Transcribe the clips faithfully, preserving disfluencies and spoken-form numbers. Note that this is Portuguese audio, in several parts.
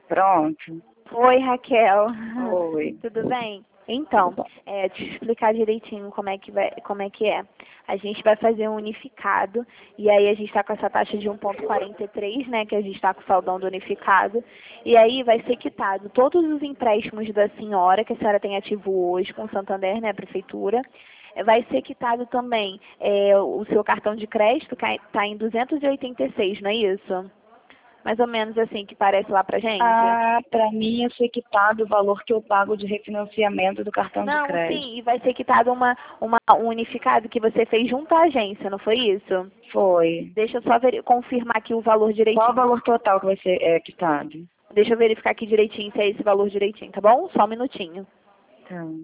Pronto. Oi, Raquel. Oi. Tudo bem? Então, é, deixa eu explicar direitinho como é que vai, como é que é. A gente vai fazer um unificado e aí a gente está com essa taxa de um vírgula quarenta e três, né, que a gente está com o saldão do unificado. E aí vai ser quitado todos os empréstimos da senhora, que a senhora tem ativo hoje com o Santander, né, a prefeitura. Vai ser quitado também é, o seu cartão de crédito, que está em duzentos e oitenta e seis, não é isso? Mais ou menos assim que parece lá pra gente? Ah, para mim ia ser quitado o valor que eu pago de refinanciamento do cartão de Não, crédito. sim, e vai ser quitado uma, uma, um unificado que você fez junto à agência, não foi isso? Foi. Deixa eu só veri- confirmar aqui o valor Qual o direitinho. valor total que vai ser é, quitado? Deixa eu verificar aqui direitinho se é esse valor direitinho, tá bom? Só um minutinho. Então,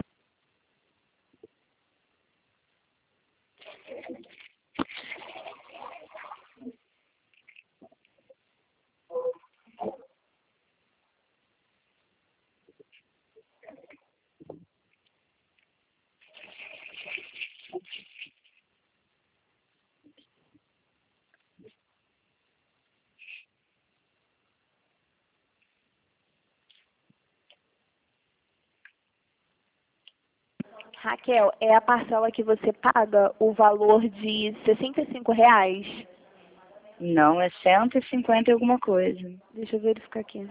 Raquel, é a parcela que você paga o valor de sessenta e cinco reais? não, é cento e cinquenta e alguma coisa. Deixa eu verificar aqui.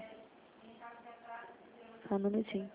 Só um minutinho.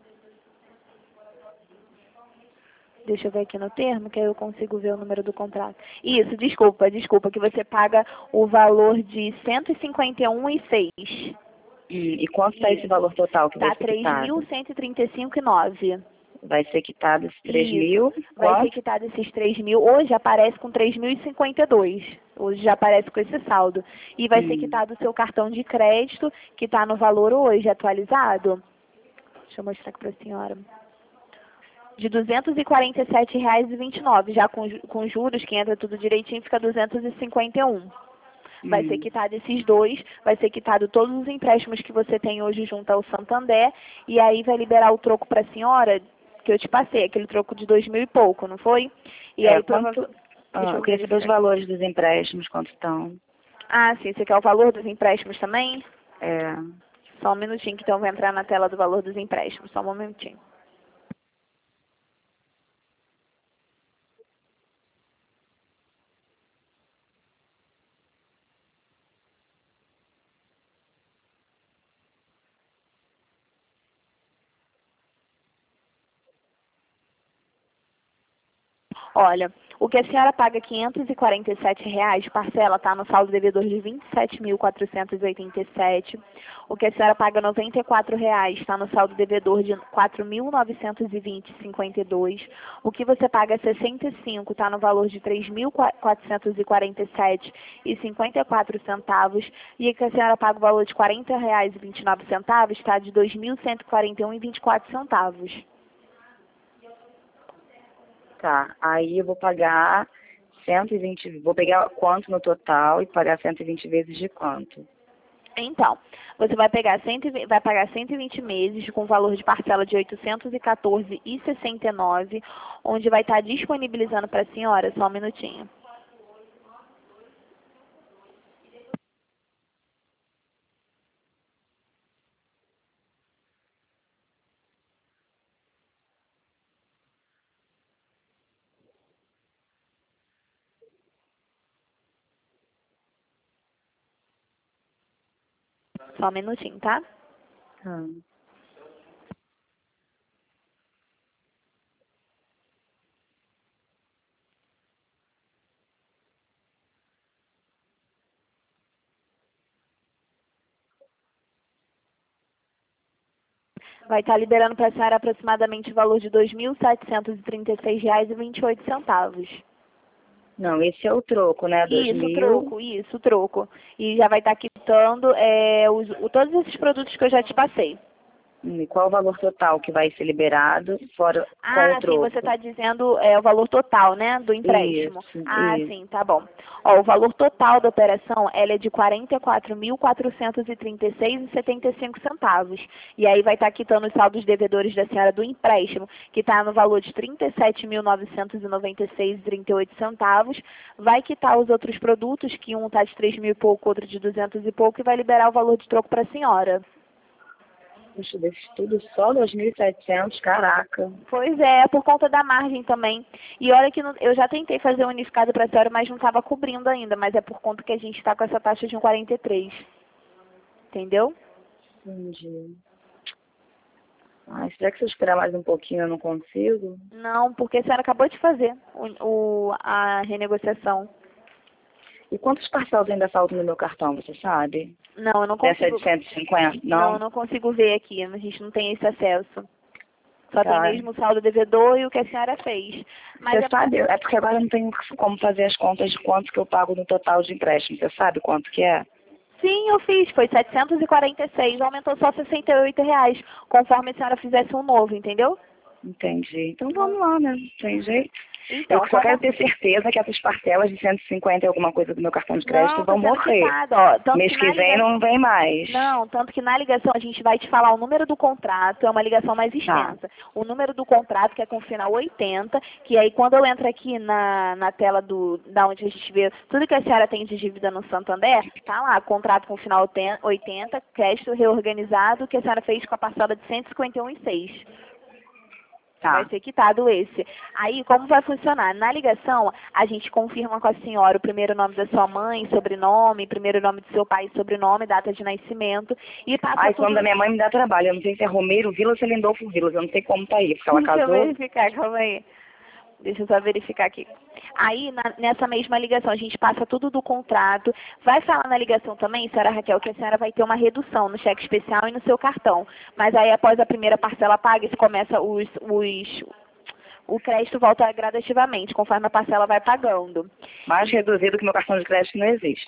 Deixa eu ver aqui no termo, que aí eu consigo ver o número do contrato. Isso, desculpa, desculpa, que você paga o valor de cento e cinquenta e um reais e seis. Hum, e quanto está esse valor total que vai Tá ser três mil quitado? cento e trinta e cinco reais e nove centavos. Vai ser quitado esses três Isso. mil? Vai ser Quanto? quitado esses três mil. Hoje aparece com três mil e cinquenta e dois. Hoje já aparece com esse saldo. E vai ser Hum, quitado o seu cartão de crédito, que está no valor hoje atualizado. Deixa eu mostrar aqui para a senhora. De duzentos e quarenta e sete reais e vinte e nove. Já com, ju- com juros, que entra tudo direitinho, fica duzentos e cinquenta e um. Vai ser hum. quitado esses dois, vai ser quitado todos os empréstimos que você tem hoje junto ao Santander, e aí vai liberar o troco para a senhora, que eu te passei, aquele troco de dois mil e pouco, não foi? E É, aí quanto... provavelmente. Ah, Deixa eu eu queria saber os verificar. valores dos empréstimos, quanto estão. Ah, sim, você quer o valor dos empréstimos também? É, Só um minutinho, que então eu vou entrar na tela do valor dos empréstimos, só um momentinho. Olha, o que a senhora paga quinhentos e quarenta e sete reais, parcela está no saldo devedor de vinte e sete mil quatrocentos e oitenta e sete. O que a senhora paga noventa e quatro reais está no saldo devedor de quatro mil novecentos e vinte e cinquenta e dois. O que você paga sessenta e cinco está no valor de três mil quatrocentos e quarenta e sete e cinquenta e quatro centavos. E o que a senhora paga o valor de quarenta reais e vinte e nove centavos está de dois mil cento e quarenta e um e vinte e quatro centavos. tá. Aí eu vou pagar cento e vinte, vou pegar quanto no total e pagar cento e vinte vezes de quanto? Então, você vai pegar cento e vinte, vai pagar cento e vinte meses com valor de parcela de oitocentos e quatorze reais e sessenta e nove centavos, onde vai estar disponibilizando para a senhora, só um minutinho. Só um minutinho, tá? Ah. Vai estar liberando para a senhora aproximadamente o valor de dois mil setecentos e trinta e seis reais e vinte e oito centavos. Não, esse é o troco, né? Dois Isso, mil. troco, isso, troco. E já vai estar quitando é, os, o- todos esses produtos que eu já te passei. Hum, E qual o valor total que vai ser liberado fora com Ah, o sim, troco? você está dizendo é, o valor total, né, do empréstimo. Isso, Ah, isso. sim, tá bom. Ó, o valor total da operação, ela é de quarenta e quatro mil, quatrocentos e trinta e seis reais e setenta e cinco centavos. E aí vai estar quitando os saldos devedores da senhora do empréstimo, que está no valor de trinta e sete mil, novecentos e noventa e seis reais e trinta e oito centavos. Vai quitar os outros produtos, que um está de três mil e pouco, outro de duzentos e pouco, e vai liberar o valor de troco para a senhora. Puxa, desse tudo só dois mil e setecentos, caraca. Pois é, por conta da margem também. E olha que não- eu já tentei fazer unificado para a senhora, mas não estava cobrindo ainda. Mas é por conta que a gente está com essa taxa de um quarenta e três. Entendeu? Entendi. Ai, será que se eu esperar mais um pouquinho eu não consigo? Não, porque a senhora acabou de fazer o, o- a renegociação. E quantos parcelas ainda faltam no meu cartão, você sabe? Não, eu não Dessa consigo. de cento e cinquenta? Não, Não? eu não consigo ver aqui. A gente não tem esse acesso. Só tem Tá. mesmo o saldo devedor e o que a senhora fez. Mas Você é sabe, é porque agora eu não tenho como fazer as contas de quanto que eu pago no total de empréstimo. Você sabe quanto que é? Sim, eu fiz, foi setecentos e quarenta e seis, aumentou só sessenta e oito reais, conforme a senhora fizesse um novo, entendeu? Entendi. Então vamos lá, né? Tem jeito. Então, Eu só como... quero ter certeza que essas parcelas de cento e cinquenta e alguma coisa do meu cartão de crédito Não, tá vão sendo morrer. quitado, ó. Tanto Mês que que na vem ligação... não vem mais. Não, tanto que na ligação a gente vai te falar o número do contrato, é uma ligação mais Tá. extensa. O número do contrato, que é com o final oitenta, que aí quando eu entro aqui na, na tela do, da onde a gente vê tudo que a senhora tem de dívida no Santander, tá lá, contrato com final oitenta, crédito reorganizado, que a senhora fez com a parcela de cento e cinquenta e um reais e seis centavos. Vai Tá. ser quitado esse. Aí, como vai funcionar? Na ligação, a gente confirma com a senhora o primeiro nome da sua mãe, sobrenome, primeiro nome do seu pai, sobrenome, data de nascimento, e passa Ai, esse tudo... nome da minha mãe me dá trabalho. Eu não sei se é Romeiro Vilas ou Lindolfo Vilas. Eu não sei como tá aí, porque ela Deixa eu casou. verificar, calma aí. Deixa eu só verificar aqui. Aí, na- nessa mesma ligação, a gente passa tudo do contrato. Vai falar na ligação também, senhora Raquel, que a senhora vai ter uma redução no cheque especial e no seu cartão. Mas aí, após a primeira parcela paga, isso começa os... os o crédito volta gradativamente, conforme a parcela vai pagando. Mais reduzido que meu cartão de crédito não existe.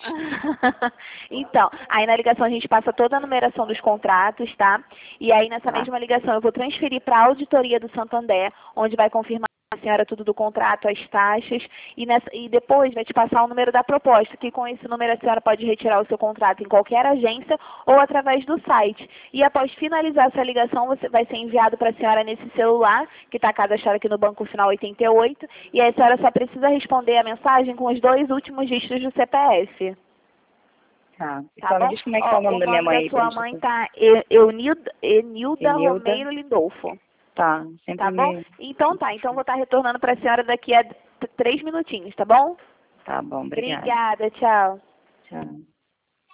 Então, aí na ligação a gente passa toda a numeração dos contratos, tá? E aí nessa Tá. mesma ligação eu vou transferir para a auditoria do Santander, onde vai confirmar a senhora tudo do contrato, as taxas, e, nessa, e depois vai te passar o número da proposta, que com esse número a senhora pode retirar o seu contrato em qualquer agência ou através do site. E após finalizar essa ligação, você vai ser enviado para a senhora nesse celular, que está cadastrado aqui no Banco Final oitenta e oito, e aí a senhora só precisa responder a mensagem com os dois últimos dígitos do C P F. Tá. Tá Só me bom? diz como é que Ó, tá o nome o da minha nome mãe da aí. pra sua gente- mãe tá E- Eunilda, Enilda Enilda. Romeiro Lindolfo. Tá. Sempre Tá bom? me... Então tá, então vou estar retornando para a senhora daqui a t- três minutinhos, tá bom? Tá bom, obrigada. Obrigada, tchau. Tchau.